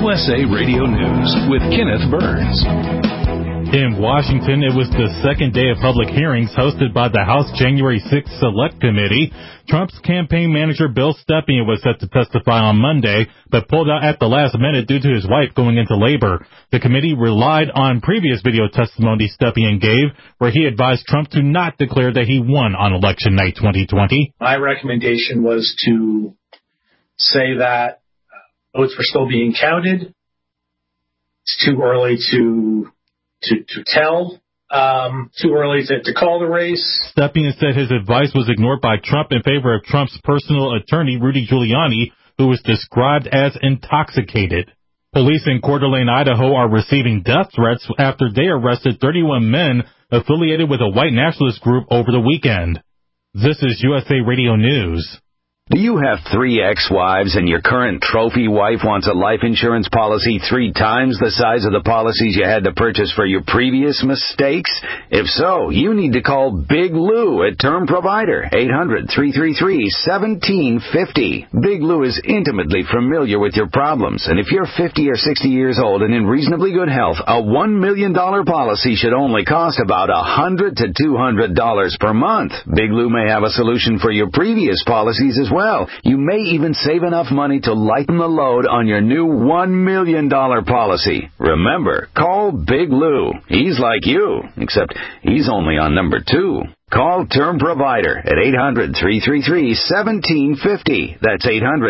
USA Radio News with Kenneth Burns. In Washington, it was the second day of public hearings hosted by the House January 6th Select Committee. Trump's campaign manager, Bill Stepien, was set to testify on Monday, but pulled out at the last minute due to his wife going into labor. The committee relied on previous video testimony Stepien gave, where he advised Trump to not declare that he won on election night 2020. My recommendation was to say that votes were still being counted. It's too early to tell, too early to call the race. Stepien said his advice was ignored by Trump in favor of Trump's personal attorney, Rudy Giuliani, who was described as intoxicated. Police in Coeur d'Alene, Idaho are receiving death threats after they arrested 31 men affiliated with a white nationalist group over the weekend. This is USA Radio News. Do you have 3 ex-wives and your current trophy wife wants a life insurance policy 3 times the size of the policies you had to purchase for your previous mistakes? If so, you need to call Big Lou at Term Provider, 800-333-1750. Big Lou is intimately familiar with your problems, and if you're 50 or 60 years old and in reasonably good health, a $1 million policy should only cost about $100 to $200 per month. Big Lou may have a solution for your previous policies as well. You may even save enough money to lighten the load on your new $1 million policy. Remember, call Big Lou. He's like you, except he's only on number 2. Call Term Provider at 800-333-1750. That's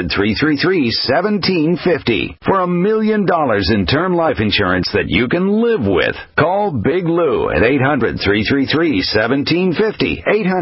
800-333-1750 for $1 million in term life insurance that you can live with. Call Big Lou at 800-333-1750.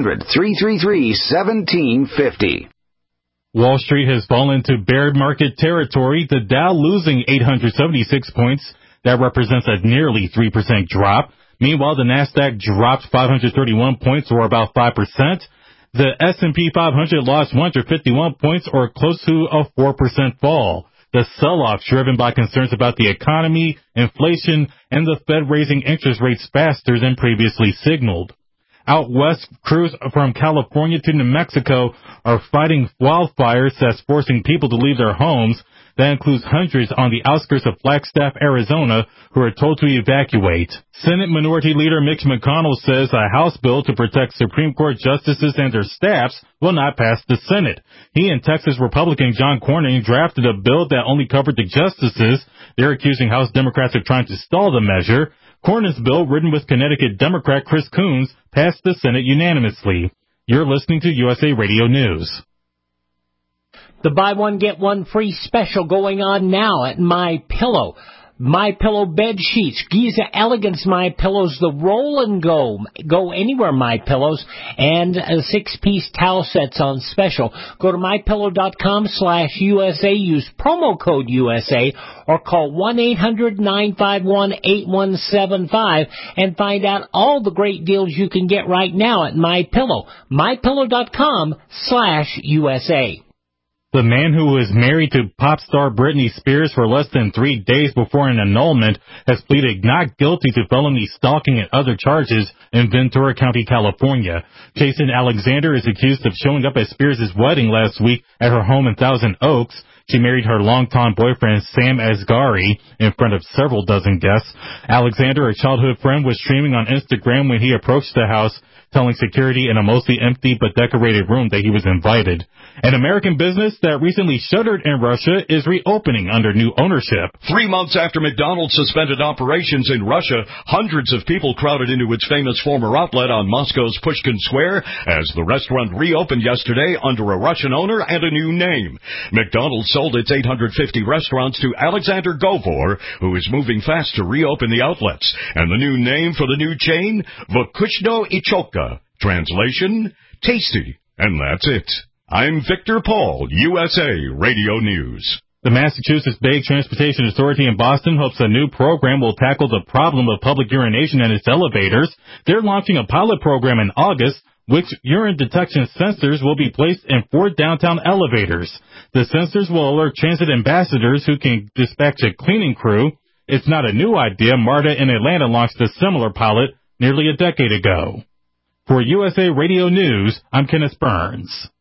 800-333-1750. Wall Street has fallen to bear market territory, the Dow losing 876 points. That represents a nearly 3% drop. Meanwhile, the Nasdaq dropped 531 points, or about 5%. The S&P 500 lost 151 points, or close to a 4% fall. The sell-off driven by concerns about the economy, inflation, and the Fed raising interest rates faster than previously signaled. Out west, crews from California to New Mexico are fighting wildfires that's forcing people to leave their homes. That includes hundreds on the outskirts of Flagstaff, Arizona, who are told to evacuate. Senate Minority Leader Mitch McConnell says a House bill to protect Supreme Court justices and their staffs will not pass the Senate. He and Texas Republican John Cornyn drafted a bill that only covered the justices. They're accusing House Democrats of trying to stall the measure. Cornyn's bill, written with Connecticut Democrat Chris Coons, passed the Senate unanimously. You're listening to USA Radio News. The buy one, get one free special going on now at MyPillow. MyPillow bed sheets, Giza Elegance MyPillows, the roll and go anywhere MyPillows, and 6-piece towel sets on special. Go to mypillow.com/USA, use promo code USA, or call 1-800-951-8175 and find out all the great deals you can get right now at MyPillow. mypillow.com/USA. The man who was married to pop star Britney Spears for less than 3 days before an annulment has pleaded not guilty to felony stalking and other charges in Ventura County, California. Jason Alexander is accused of showing up at Spears' wedding last week at her home in Thousand Oaks. She married her longtime boyfriend, Sam Asghari, in front of several dozen guests. Alexander, a childhood friend, was streaming on Instagram when he approached the house, telling security in a mostly empty but decorated room that he was invited. An American business that recently shuttered in Russia is reopening under new ownership. 3 months after McDonald's suspended operations in Russia, hundreds of people crowded into its famous former outlet on Moscow's Pushkin Square as the restaurant reopened yesterday under a Russian owner and a new name. McDonald's sold its 850 restaurants to Alexander Govor, who is moving fast to reopen the outlets. And the new name for the new chain, Vkushno i Choka. Translation, tasty. And that's it. I'm Victor Paul, USA Radio News. The Massachusetts Bay Transportation Authority in Boston hopes a new program will tackle the problem of public urination in its elevators. They're launching a pilot program in August, which urine detection sensors will be placed in 4 downtown elevators. The sensors will alert transit ambassadors who can dispatch a cleaning crew. It's not a new idea. MARTA in Atlanta launched a similar pilot nearly a decade ago. For USA Radio News, I'm Kenneth Burns.